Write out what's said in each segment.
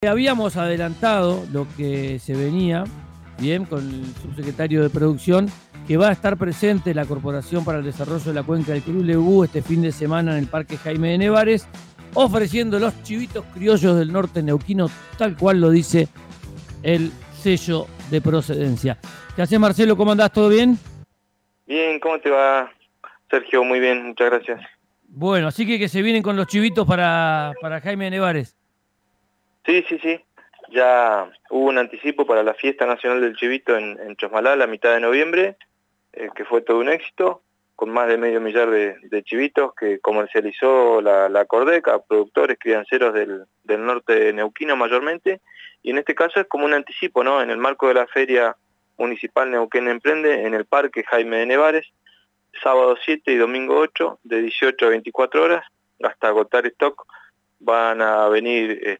Habíamos adelantado lo que se venía, bien, con el subsecretario de Producción, que va a estar presente la Corporación para el Desarrollo de la Cuenca del Perú, Lebu, este fin de semana en el Parque Jaime de Nevares, ofreciendo los chivitos criollos del norte neuquino, tal cual lo dice el sello de procedencia. ¿Qué haces, Marcelo? ¿Cómo andás? ¿Todo bien? Bien, ¿cómo te va, Sergio? Muy bien, muchas gracias. Bueno, así que se vienen con los chivitos para Jaime de Nevares. Sí. Ya hubo un anticipo para la Fiesta Nacional del Chivito en Chosmalal a mitad de noviembre, que fue todo un éxito, con más de 500.000 de chivitos que comercializó la Cordec a productores crianceros del norte neuquino mayormente, y en este caso es como un anticipo, ¿no? En el marco de la Feria Municipal Neuquén Emprende, en el Parque Jaime de Nevares, sábado 7 y domingo 8, de 18 a 24 horas, hasta agotar stock, van a venir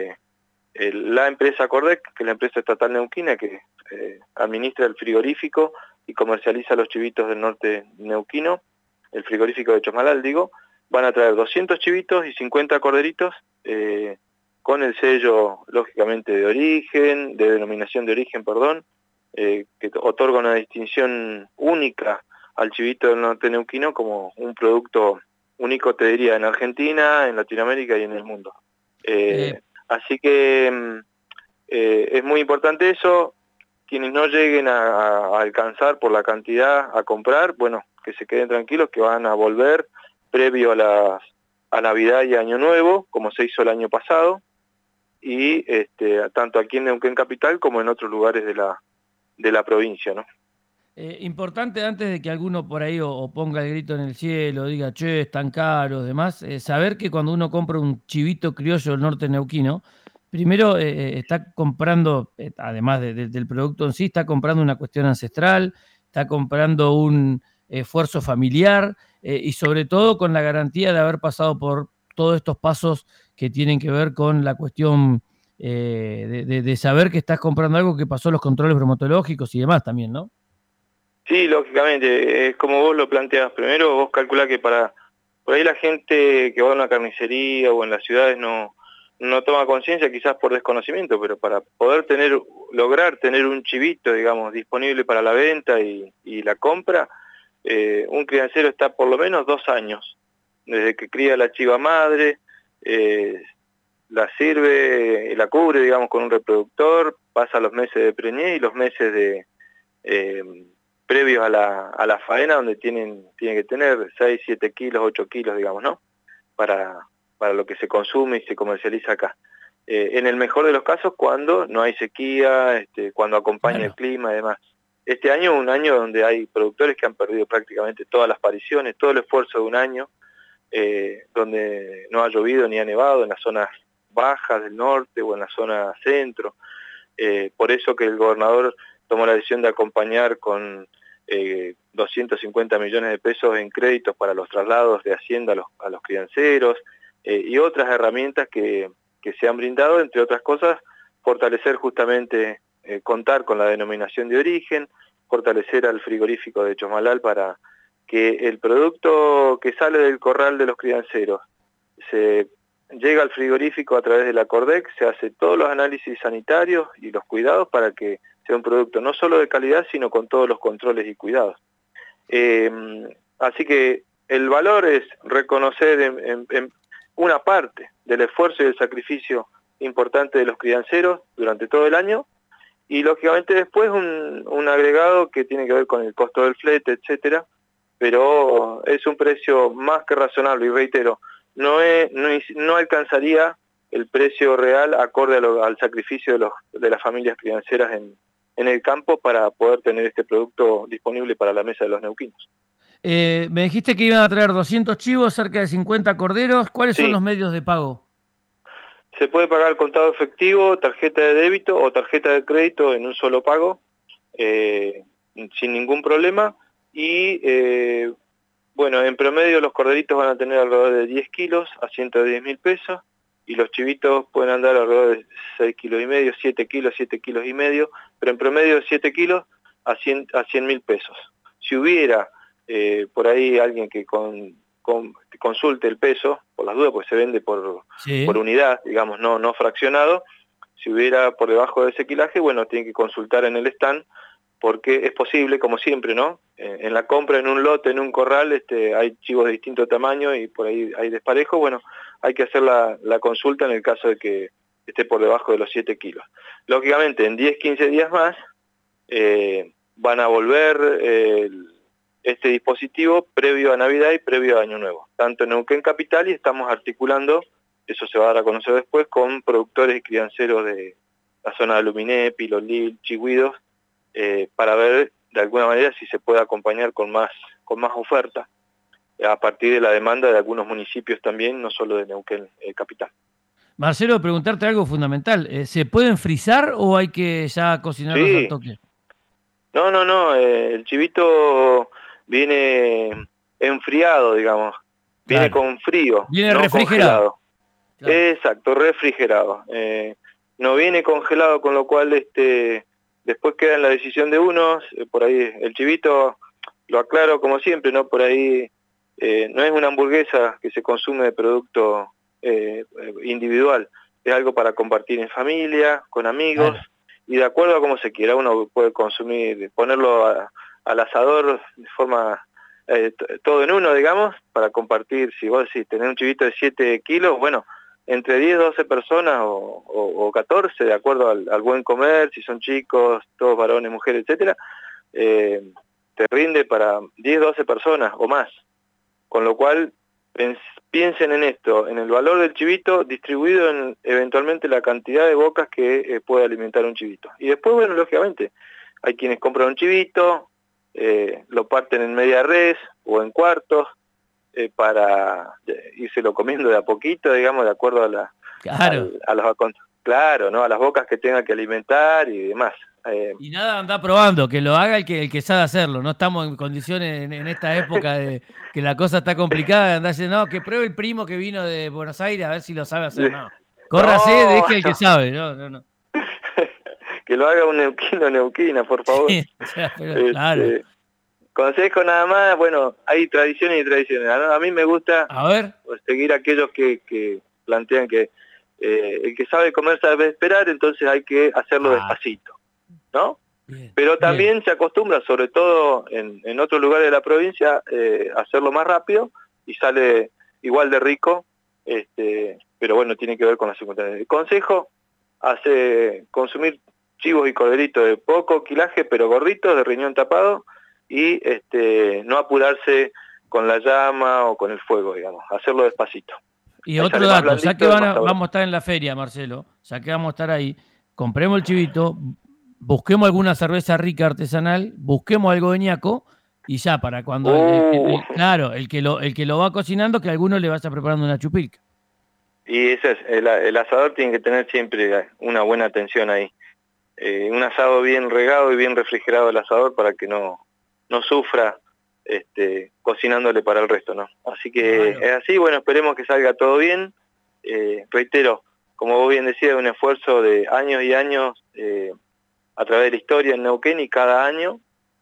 la empresa Cordec, que es la empresa estatal neuquina que administra el frigorífico y comercializa los chivitos del norte neuquino, el frigorífico de Chosmalal, digo. Van a traer 200 chivitos y 50 corderitos, con el sello, lógicamente, de denominación de origen, perdón, que otorga una distinción única al chivito del norte neuquino como un producto único, te diría, en Argentina, en Latinoamérica y en el mundo. Así que es muy importante eso. Quienes no lleguen a alcanzar por la cantidad a comprar, bueno, que se queden tranquilos, que van a volver previo a Navidad y Año Nuevo, como se hizo el año pasado, y tanto aquí en Neuquén Capital como en otros lugares de la provincia, ¿no? Importante, antes de que alguno por ahí o ponga el grito en el cielo, diga, che, están caros, demás, saber que cuando uno compra un chivito criollo del norte neuquino, primero está comprando, además del producto en sí, está comprando una cuestión ancestral, está comprando un esfuerzo familiar y sobre todo con la garantía de haber pasado por todos estos pasos que tienen que ver con la cuestión de saber que estás comprando algo que pasó los controles bromatológicos y demás también, ¿no? Sí, lógicamente, es como vos lo planteás. Primero vos calculás que por ahí la gente que va a una carnicería o en las ciudades no toma conciencia, quizás por desconocimiento, pero para poder lograr tener un chivito, digamos, disponible para la venta y la compra, un criancero está por lo menos 2 años, desde que cría la chiva madre, la sirve, la cubre, digamos, con un reproductor, pasa los meses de preñez y los meses de previos a la faena, donde tiene que tener 6, 7 kilos, 8 kilos, digamos, ¿no? Para lo que se consume y se comercializa acá. En el mejor de los casos, cuando no hay sequía, cuando acompaña Claro. el clima y demás. Este año es un año donde hay productores que han perdido prácticamente todas las pariciones, todo el esfuerzo de un año, donde no ha llovido ni ha nevado en las zonas bajas del norte o en la zona centro. Por eso que el gobernador tomó la decisión de acompañar con 250 millones de pesos en créditos para los traslados de Hacienda a los crianceros, y otras herramientas que se han brindado, entre otras cosas, fortalecer justamente, contar con la denominación de origen, fortalecer al frigorífico de Chosmalal para que el producto que sale del corral de los crianceros se llega al frigorífico a través de la Cordec, se hace todos los análisis sanitarios y los cuidados para que sea un producto no solo de calidad, sino con todos los controles y cuidados. Así que el valor es reconocer en una parte del esfuerzo y del sacrificio importante de los crianceros durante todo el año, y lógicamente después un agregado que tiene que ver con el costo del flete, etcétera, pero es un precio más que razonable, y reitero, no alcanzaría el precio real acorde al sacrificio de las familias crianceras en el campo para poder tener este producto disponible para la mesa de los neuquinos. Me dijiste que iban a traer 200 chivos, cerca de 50 corderos. ¿Cuáles son los Sí, medios de pago? se puede pagar contado efectivo, tarjeta de débito o tarjeta de crédito en un solo pago, eh, sin ningún problema. Y bueno, en promedio los corderitos van a tener alrededor de 10 kilos a 110.000 pesos, y los chivitos pueden andar alrededor de 6 kilos y medio, 7 kilos, 7 kilos y medio, pero en promedio 7 kilos a 100.000 pesos. Si hubiera por ahí alguien que consulte el peso, por las dudas, pues se vende por Sí. unidad, digamos, no fraccionado, Si hubiera por debajo de ese quilaje, bueno, tiene que consultar en el stand, porque es posible, como siempre, ¿no? En la compra, en un lote, en un corral, hay chivos de distinto tamaño y por ahí hay desparejo. Bueno, hay que hacer la consulta en el caso de que esté por debajo de los 7 kilos. Lógicamente, en 10, 15 días más, van a volver este dispositivo previo a Navidad y previo a Año Nuevo, tanto en Neuquén Capital, y estamos articulando, eso se va a dar a conocer después, con productores y crianceros de la zona de Luminé, Pilolil, Chigüidos, para ver de alguna manera si se puede acompañar con más oferta, a partir de la demanda de algunos municipios también, no solo de Neuquén Capital. Marcelo, preguntarte algo fundamental. ¿Se pueden frizar o hay que ya cocinarlos al toque? No, el chivito viene enfriado, digamos. Viene con frío. Viene no refrigerado. Congelado. Claro. Exacto, refrigerado. No viene congelado, con lo cual después queda en la decisión de unos. Por ahí el chivito, lo aclaro como siempre, ¿no? Por ahí no es una hamburguesa que se consume de producto individual. Es algo para compartir en familia, con amigos. Claro. Y de acuerdo a cómo se quiera, uno puede consumir, ponerlo al asador de forma, todo en uno, digamos, para compartir. Si vos decís, tenés un chivito de 7 kilos, bueno, entre 10, 12 personas o 14, de acuerdo al buen comer, si son chicos, todos varones, mujeres, etcétera, te rinde para 10, 12 personas o más. Con lo cual, piensen en esto, en el valor del chivito distribuido en eventualmente la cantidad de bocas que puede alimentar un chivito. Y después, bueno, lógicamente, hay quienes compran un chivito, lo parten en media res o en cuartos, para írselo comiendo de a poquito, digamos, de acuerdo a las bocas que tenga que alimentar y demás. Y nada, anda probando, que lo haga el que sabe hacerlo. No estamos en condiciones en esta época de que la cosa está complicada, de andar diciendo, no, que pruebe el primo que vino de Buenos Aires a ver si lo sabe hacer. No, córrase, deje el que sabe. No. Que lo haga un neuquina, por favor. Sí, o sea, pero, claro. Consejo nada más, bueno, hay tradiciones y tradiciones. A mí me gusta seguir aquellos que plantean que el que sabe comer sabe esperar, entonces hay que hacerlo despacito, ¿no? Bien, pero también se acostumbra, sobre todo en otros lugares de la provincia, hacerlo más rápido y sale igual de rico, pero bueno, tiene que ver con las circunstancias. El consejo, consumir chivos y corderitos de poco quilaje, pero gorditos, de riñón tapado, y no apurarse con la llama o con el fuego, digamos, hacerlo despacito. Y otro dato, ya que vamos a estar en la feria, Marcelo, ya que vamos a estar ahí, compremos el chivito, busquemos alguna cerveza rica artesanal, busquemos algo de ñaco, y ya, para cuando, el que lo va cocinando, que a alguno le vaya preparando una chupilca. Y ese es, el asador tiene que tener siempre una buena atención ahí. Un asado bien regado y bien refrigerado el asador para que no sufra cocinándole para el resto, ¿no? Así que es así, bueno, esperemos que salga todo bien. Reitero, como vos bien decías, un esfuerzo de años y años a través de la historia en Neuquén, y cada año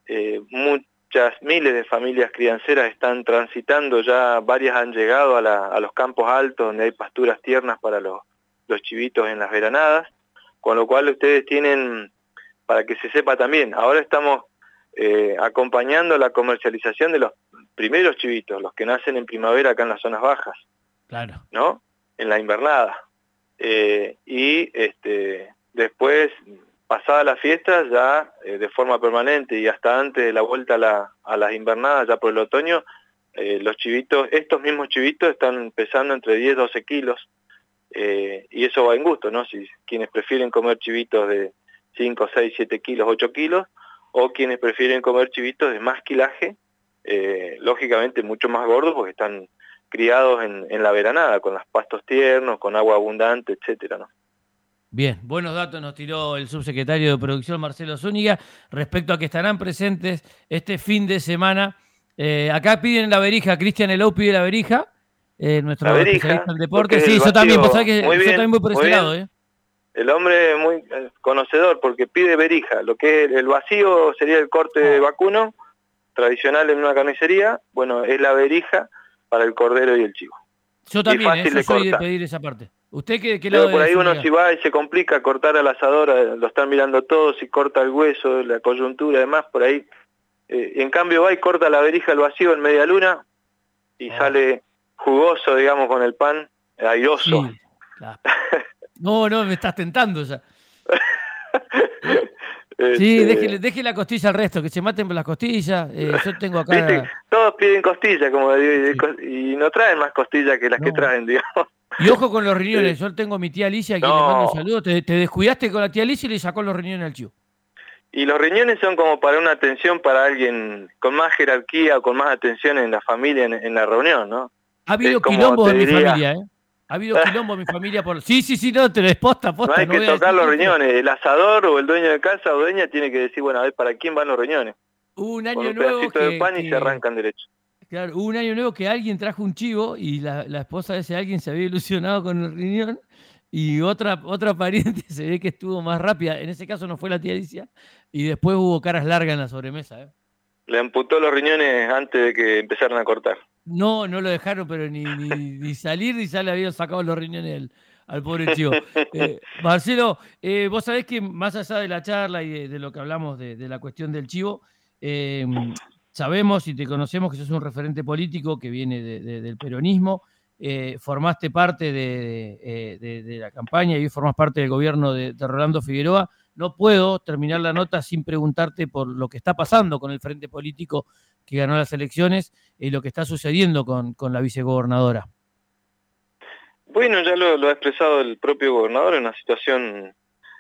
muchas miles de familias crianceras están transitando, ya varias han llegado a los campos altos donde hay pasturas tiernas para los chivitos en las veranadas, con lo cual ustedes tienen, para que se sepa también, ahora estamos acompañando la comercialización de los primeros chivitos, los que nacen en primavera acá en las zonas bajas, claro, ¿no? En la invernada. Y después, pasadas las fiestas, ya de forma permanente y hasta antes de la vuelta a las invernadas, ya por el otoño, los chivitos, estos mismos chivitos están pesando entre 10 y 12 kilos, y eso va en gusto, ¿no? Si quienes prefieren comer chivitos de 5, 6, 7 kilos, 8 kilos, o quienes prefieren comer chivitos de más quilaje, lógicamente mucho más gordos porque están criados en la veranada, con los pastos tiernos, con agua abundante, etcétera, ¿no? Bien, buenos datos nos tiró el subsecretario de Producción, Marcelo Zúñiga, respecto a que estarán presentes este fin de semana. Acá piden la verija, Cristian Elou pide la verija, nuestro especialista en deporte. Sí, yo también, pues, que yo también voy por ese lado, El hombre muy conocedor, porque pide verija. Lo que es el vacío sería el corte vacuno, tradicional en una carnicería. Bueno, es la verija para el cordero y el chivo. Yo también, soy de pedir esa parte. ¿Usted qué Pero lado por ahí uno definiría? si va y se complica cortar al asador, lo están mirando todos, si corta el hueso, la coyuntura, además, por ahí. En cambio va y corta la verija al vacío en media luna y sale jugoso, digamos, con el pan, airoso. Sí, claro. No, me estás tentando ya. Sí, deje la costilla al resto, que se maten por las costillas. Yo tengo Viste, acá... todos piden costilla, como digo, Sí, y no traen más costillas que las que no. traen, digamos. Y ojo con los Eh, riñones. Yo tengo a mi tía Alicia, a quien le mando un no, saludo. Te descuidaste con la tía Alicia y le sacó los riñones al chivo. y los riñones son como para una atención para alguien con más jerarquía o con más atención en la familia, en la reunión, ¿no? Ha Es habido como quilombos te en mi diría, familia, ¿eh? Ha habido quilombo en mi familia por... Sí, no, te lo posta, no hay no que voy a tocar decir los quién, pero riñones, el asador o el dueño de casa o dueña tiene que decir, bueno, a ver, ¿para quién van los riñones? hubo un Con año un nuevo pedacito de pan y se arrancan derecho. claro, hubo un año nuevo que alguien trajo un chivo y la esposa de ese alguien se había ilusionado con el riñón y otra pariente se ve que estuvo más rápida. En ese caso no fue la tía Alicia y después hubo caras largas en la sobremesa, ¿eh? Le amputó los riñones antes de que empezaran a cortar. No lo dejaron, pero ni salir ni ya le habían sacado los riñones al pobre chivo. Marcelo, vos sabés que más allá de la charla y de lo que hablamos de la cuestión del chivo, eh, sabemos y te conocemos que sos un referente político que viene del peronismo, formaste parte de la campaña y hoy formás parte del gobierno de Rolando Figueroa. No puedo terminar la nota sin preguntarte por lo que está pasando con el frente político que ganó las elecciones y lo que está sucediendo con la vicegobernadora. Bueno, ya lo ha expresado el propio gobernador en una situación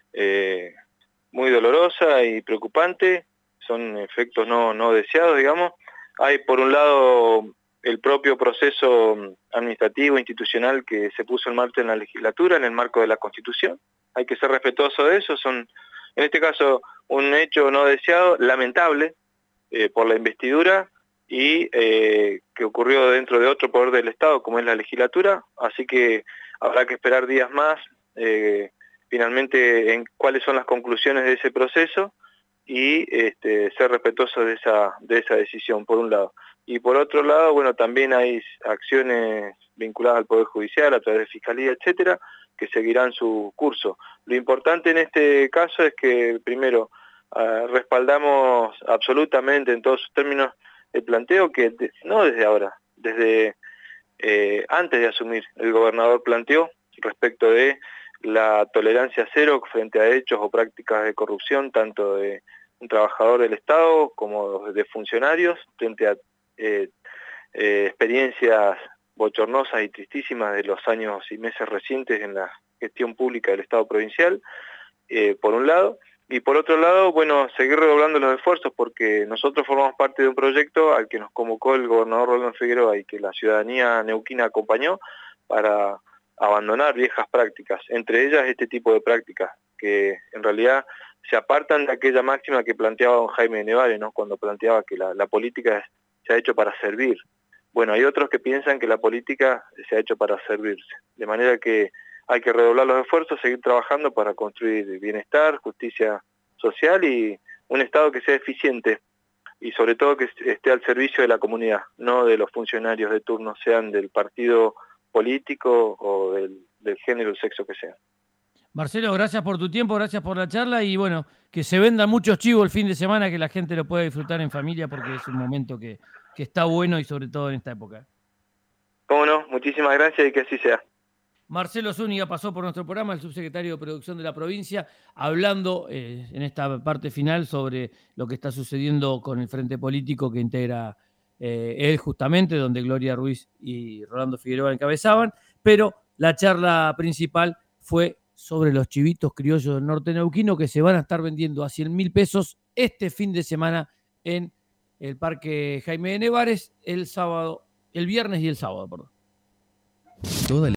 muy dolorosa y preocupante, son efectos no deseados, digamos. Hay por un lado el propio proceso administrativo, institucional que se puso en marcha en la legislatura en el marco de la Constitución. Hay que ser respetuoso de eso, son en este caso un hecho no deseado, lamentable, por la investidura y que ocurrió dentro de otro poder del Estado como es la legislatura, así que habrá que esperar días más finalmente en cuáles son las conclusiones de ese proceso y ser respetuoso de esa decisión, por un lado. Y por otro lado, bueno, también hay acciones vinculadas al Poder Judicial a través de Fiscalía, etcétera, que seguirán su curso. Lo importante en este caso es que, primero, respaldamos absolutamente en todos sus términos el planteo que, no desde ahora, desde antes de asumir, el gobernador planteó respecto de la tolerancia cero frente a hechos o prácticas de corrupción, tanto de un trabajador del Estado como de funcionarios, frente a experiencias bochornosas y tristísimas de los años y meses recientes en la gestión pública del Estado provincial, por un lado, y por otro lado, bueno, seguir redoblando los esfuerzos porque nosotros formamos parte de un proyecto al que nos convocó el gobernador Rolando Figueroa y que la ciudadanía neuquina acompañó para abandonar viejas prácticas, entre ellas este tipo de prácticas, que en realidad se apartan de aquella máxima que planteaba don Jaime de Nevares, ¿no? Cuando planteaba que la política se ha hecho para servir. Bueno, hay otros que piensan que la política se ha hecho para servirse, de manera que hay que redoblar los esfuerzos, seguir trabajando para construir bienestar, justicia social y un Estado que sea eficiente y sobre todo que esté al servicio de la comunidad, no de los funcionarios de turno, sean del partido político o del género o sexo que sea. Marcelo, gracias por tu tiempo, gracias por la charla y bueno, que se vendan muchos chivos el fin de semana, que la gente lo pueda disfrutar en familia porque es un momento que está bueno y sobre todo en esta época. Cómo no, muchísimas gracias y que así sea. Marcelo Zúñiga pasó por nuestro programa, el subsecretario de Producción de la provincia, hablando en esta parte final sobre lo que está sucediendo con el frente político que integra él justamente, donde Gloria Ruiz y Rolando Figueroa encabezaban, pero la charla principal fue sobre los chivitos criollos del norte neuquino que se van a estar vendiendo a 100.000 pesos este fin de semana en el Parque Jaime de Nevares el viernes y el sábado, perdón. Toda